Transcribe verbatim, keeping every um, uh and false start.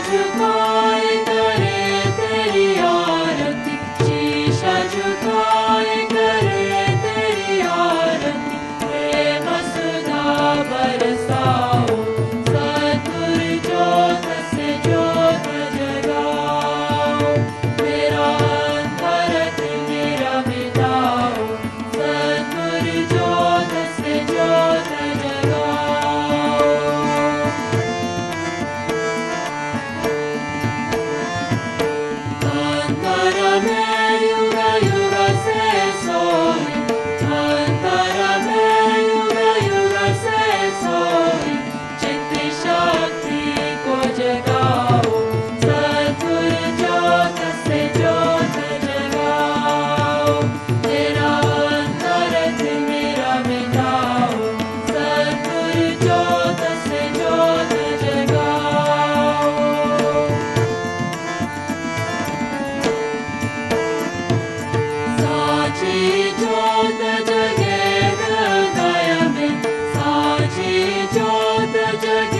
झुकाए करे तेरी आरती, शीशा झुकाए करे तेरी आरती। प्रेम सुधा बरसाओ सद्गुर ज्योत से ज्योत जगाओ। मेरा अंतरंग मेरा मिटाओ सद्गुर ज्योत से ज्योत जगाओ। अंतर में युग युग से सोई, अंतर में युग युग से सोई। चित्त शक्ति को जगाओ सद्गुर ज्योत से ज्योत जगाओ। मेरा अंतरंग मेरा मिटाओ सद्गुर ज्योत से ज्योत जगाओ। साची ज्योत जगे हृदय में, साची ज्योत जगे